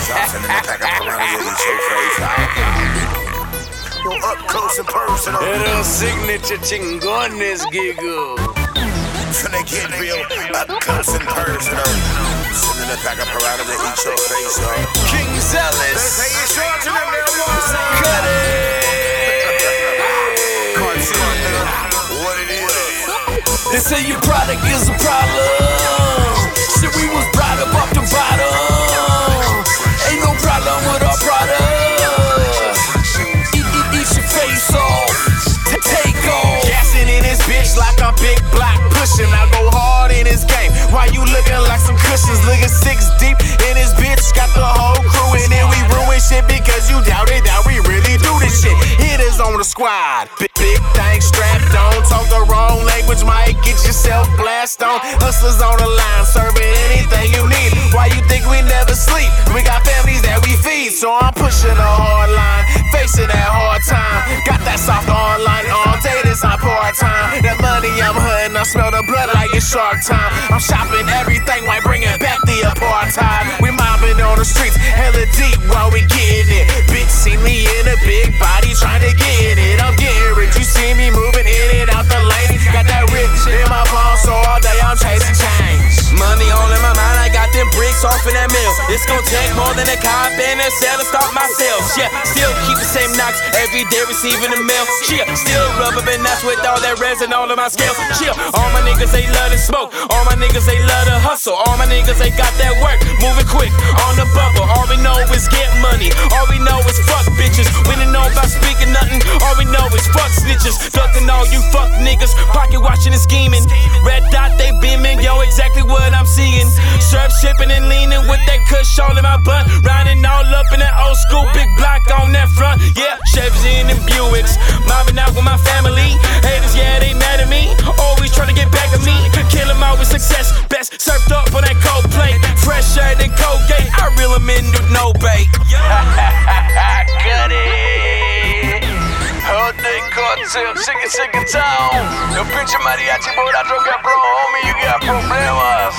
Johnson in the pack of piranhas that eat your face out. Go up close and personal. Pero signature chingones, Gigo. Finna get real up close and personal. Sitting in the pack of piranhas that eat your face out. King Zealous. They say it's short to them, they're one. Cut it. What it is. They say your product is a problem. Shit, we was brought up off the bottom. Ain't no problem with our product. Eat your face off. Take off. Gassing in this bitch like a big block pushing. I go hard in this game. Why you looking like some cushions? Looking 6 deep in this bitch. Got the whole crew in it. We ruin shit because you doubted that we really do this shit. Hitters on the squad. Big thing strapped on. Talk the wrong language, might get yourself blast on. Hustlers on the line, serving anything you need. Why you think we never sleep? We got families that we feed. So I'm pushing a hard line, facing that hard time. Got that soft online all day, this on part-time. That money I'm hunting, I smell the blood like it's shark time. I'm shopping everything while bringing back the apartheid. We mobbing on the streets, hella deep while we getting it. Bitch see me in a big body trying to get it. I'm getting rich, you see me moving in and out the lane. Got that rich in my palm, so all day I'm chasing change. Money all in my mind, I got them bricks off in that mill. It's gon' take more than a cop and a cell to start myself. Yeah, still keep the same knocks every day receiving the mail. Yeah, still rubber and nuts with all that resin all of my scales. Yeah, all my niggas they love to smoke, all my niggas they love to hustle, all my niggas they got that work, moving quick on the bubble. All we know is get money, all we know is fuck bitches. We didn't know about speaking nothing, all we know is fuck snitches. Ducking all you fuck niggas, pocket watching and scheming. Red dot they beaming, yo exactly what I'm seeing. Surf shipping and leaning with that kush all in my butt. Riding all up in that old school big block on that front. Yeah, Chevys in and Buicks, mobbing out with my family. Haters, yeah, they mad at me, always trying to get back at me. Kill them out with success, best surfed up on that cold plate. Fresher than Colgate, I reel them in with no bait. Cut it. Jote Cartel, sigue town. Los pinches mariachi por la roca, bro, homie, you got problemas.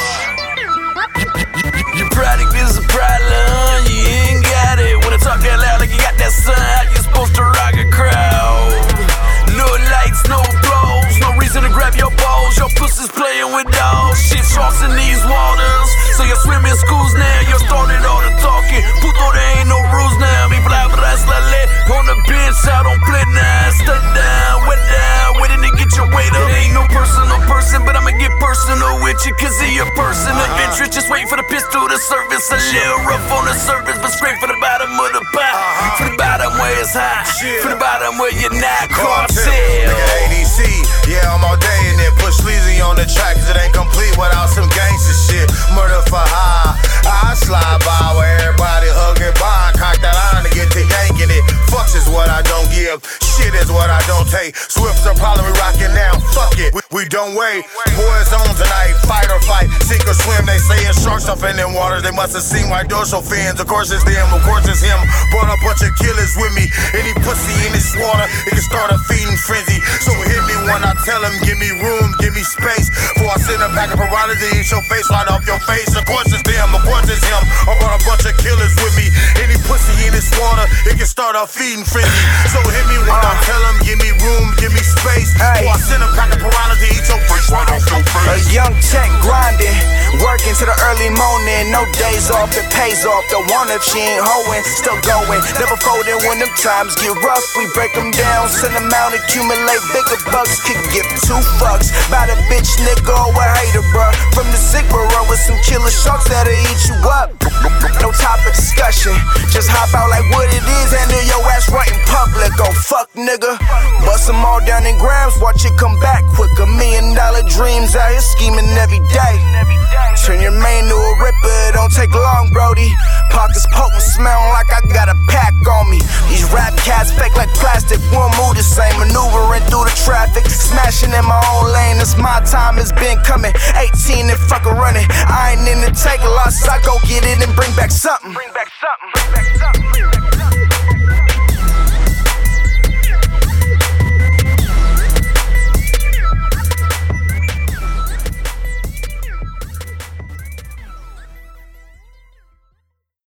Your product is a problem, you ain't got it. When I talk that loud like you got that sound, you're supposed to rock a crowd. No lights, no blows, no reason to grab your balls. Your pussy's playing with dogs, shit sharks in these waters. So you're swimming schools now, you started all the talking. Puto, there ain't no rules now. Mi palabras la ley. On the bench, I don't play now. Step down, waiting to get your weight up. It ain't no personal person, but I'ma get personal with you, cause of your person of interest. Just wait for the pistol to surface. A little rough on the surface, but straight for the bottom of the pot. For the bottom where it's hot, for the bottom where you're not. Cartel. Nigga ADC, yeah, I'm all day in there. Put Sleazy on the track, cause it ain't complete without some gangster shit. Murder for hire, I slide by where everybody hugging by. Cock that line to get to yanking it. Fucks is what I don't give, shit is what I don't take. Swifts are problem, we rockin' now, fuck it, we don't wait. Boys on tonight, fight or flight, sink or swim. They say it's sharks up in them waters, they must have seen my dorsal fins. Of course it's them, of course it's him. Brought a bunch of killers with me. Any pussy in this water, it can start a feeding frenzy. So hit me when I tell him, give me room, give me space. Before I send a pack of piranhas to eat your face, right off your face. Of course it's them, of course it's him. I brought a bunch of killers with me. Any pussy in this water, it can start a feeding frenzy. So hit me when I tell him, give me room, give me space. Before I send a pack of piranhas to eat your face, right off your face. A young tech grinding, working to the early morning. No days off, it pays off. The one if she ain't hoeing, still going. Never folding when them times get rough. We break them down, send them out, accumulate bigger bucks. Could give 2 fucks about a bitch, nigga, or a hater, bruh. From the sick row with some killer sharks that'll eat you up. No topic discussion, just hop out like what it is. Handle your ass right in public, oh fuck nigga. Bust them all down in grams, watch it come back quicker. $1 million dreams out here scheming every day. Turn your main to a ripper, it don't take long, brody. Pockets potent, smelling like I got a pack on me. These rap cats fake like plastic, won't move the same. Maneuvering through the traffic, smashing in my own lane. It's my time, it's been coming. 18 and fucking running. I ain't in the take a loss, I go get it and bring back something.